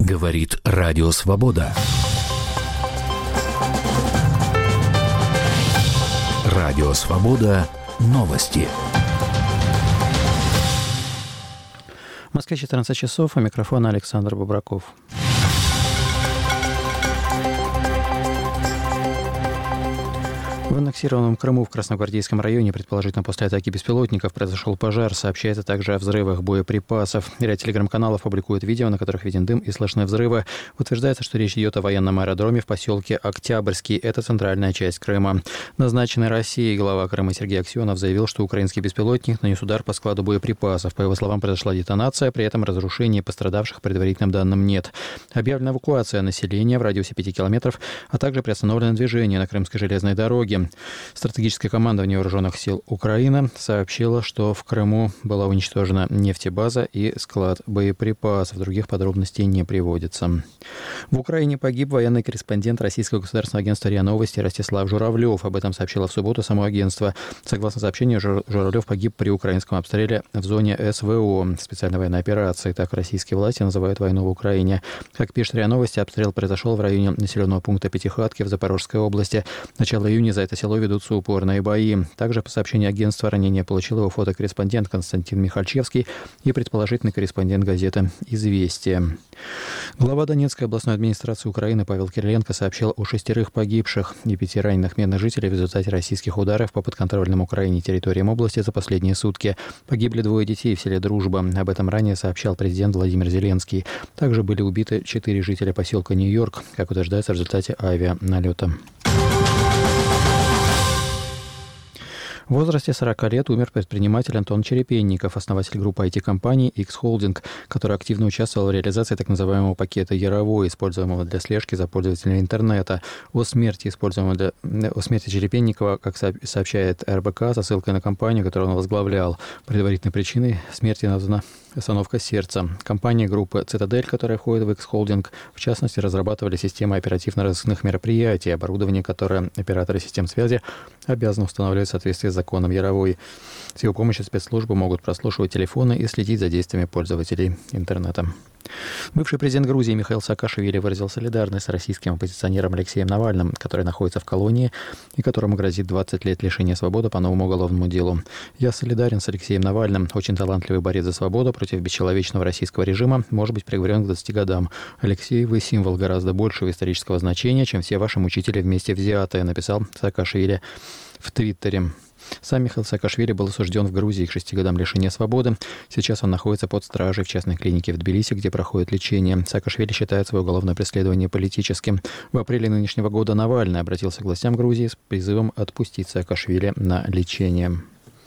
Говорит Радио Свобода. Радио Свобода. Новости. В Москве 14 часов, у микрофона Александр Бобраков. В аннексированном Крыму в Красногвардейском районе, предположительно после атаки беспилотников, произошел пожар. Сообщается также о взрывах боеприпасов. Ряд телеграм-каналов публикуют видео, на которых виден дым и слышны взрывы. Утверждается, что речь идет о военном аэродроме в поселке Октябрьский. Это центральная часть Крыма. Назначенный Россией глава Крыма Сергей Аксенов заявил, что украинский беспилотник нанес удар по складу боеприпасов. По его словам, произошла детонация, при этом разрушений и пострадавших предварительным данным нет. Объявлена эвакуация населения в радиусе 5 километров, а также приостановлено движение на Крымской железной дороге. Стратегическое командование вооруженных сил Украины сообщило, что в Крыму была уничтожена нефтебаза и склад боеприпасов. Других подробностей не приводится. В Украине погиб военный корреспондент Российского государственного агентства РИА Новости Ростислав Журавлев. Об этом сообщило в субботу само агентство. Согласно сообщению, Журавлев погиб при украинском обстреле в зоне СВО, специальной военной операции. Так российские власти называют войну в Украине. Как пишет РИА Новости, обстрел произошел в районе населенного пункта Пятихатки в Запорожской области. Начало июня за это село ведутся упорные бои. Также по сообщению агентства ранение получил его фотокорреспондент Константин Михальчевский и предположительный корреспондент газеты «Известия». Глава Донецкой областной администрации Украины Павел Кириленко сообщил о 6 погибших и 5 раненых мирных жителей в результате российских ударов по подконтрольным Украине территориям области за последние сутки. Погибли 2 детей в селе Дружба. Об этом ранее сообщал президент Владимир Зеленский. Также были убиты 4 жителя поселка Нью-Йорк, как утверждается в результате авианалета. В возрасте 40 лет умер предприниматель Антон Черепенников, основатель группы IT-компании X-Holding, который активно участвовал в реализации так называемого пакета Яровой, используемого для слежки за пользователями интернета. О смерти Черепенникова, как сообщает РБК, со ссылкой на компанию, которую он возглавлял. Предварительной причиной смерти названа остановка сердца. Компания группы «Цитадель», которая входит в X-Holding, в частности, разрабатывали системы оперативно-розыскных мероприятий, оборудование, которое операторы систем связи обязаны устанавливать в соответствии с законом Яровой. С его помощью спецслужбы могут прослушивать телефоны и следить за действиями пользователей интернета. Бывший президент Грузии Михаил Саакашвили выразил солидарность с российским оппозиционером Алексеем Навальным, который находится в колонии и которому грозит 20 лет лишения свободы по новому уголовному делу. «Я солидарен с Алексеем Навальным. Очень талантливый борец за свободу против бесчеловечного российского режима, может быть приговорен к 20 годам. Алексей, вы символ гораздо большего исторического значения, чем все ваши мучители вместе взятые», написал Саакашвили в Твиттере. Сам Михаил Саакашвили был осужден в Грузии к 6 годам лишения свободы. Сейчас он находится под стражей в частной клинике в Тбилиси, где проходит лечение. Саакашвили считает свое уголовное преследование политическим. В апреле нынешнего года Навальный обратился к властям Грузии с призывом отпустить Саакашвили на лечение.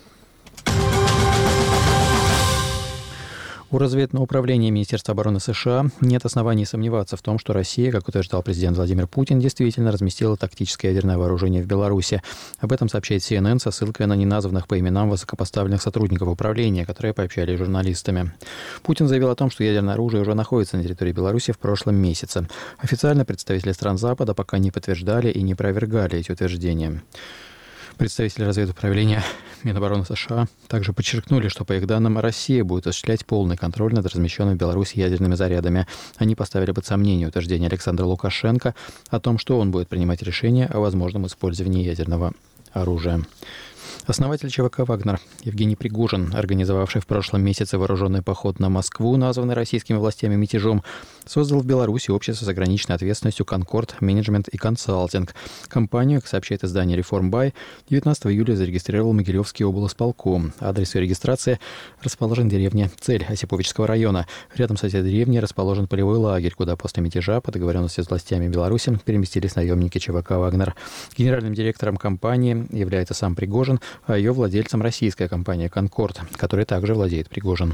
У разведного управления Министерства обороны США нет оснований сомневаться в том, что Россия, как утверждал президент Владимир Путин, действительно разместила тактическое ядерное вооружение в Беларуси. Об этом сообщает CNN со ссылкой на неназванных по именам высокопоставленных сотрудников управления, которые пообщались с журналистами. Путин заявил о том, что ядерное оружие уже находится на территории Беларуси в прошлом месяце. Официально представители стран Запада пока не подтверждали и не опровергали эти утверждения. Представители разведуправления Минобороны США также подчеркнули, что, по их данным, Россия будет осуществлять полный контроль над размещенными в Беларуси ядерными зарядами. Они поставили под сомнение утверждение Александра Лукашенко о том, что он будет принимать решение о возможном использовании ядерного оружия. Основатель ЧВК «Вагнер» Евгений Пригожин, организовавший в прошлом месяце вооруженный поход на Москву, названный российскими властями мятежом, создал в Беларуси общество с ограниченной ответственностью «Конкорд Менеджмент и Консалтинг». Компанию, как сообщает издание «Реформбай», 19 июля зарегистрировал Могилевский облсполком. Адрес ее регистрации расположен в деревне Цель Осиповичского района. Рядом с этой деревней расположен полевой лагерь, куда после мятежа по договоренности с властями Беларуси переместились наемники ЧВК «Вагнер». Генеральным директором компании является сам Пригожин, а ее владельцем российская компания «Конкорд», которой также владеет Пригожин.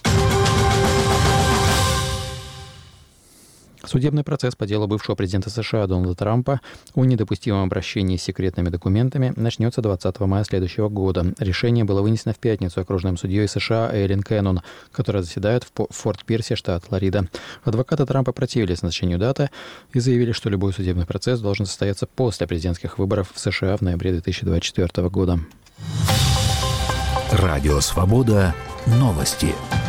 Судебный процесс по делу бывшего президента США Дональда Трампа о недопустимом обращении с секретными документами начнется 20 мая следующего года. Решение было вынесено в пятницу окружным судьей США Эллен Кеннон, которая заседает в Форт-Пирсе, штат Флорида. Адвокаты Трампа противились назначению даты и заявили, что любой судебный процесс должен состояться после президентских выборов в США в ноябре 2024 года. Радио «Свобода». Новости.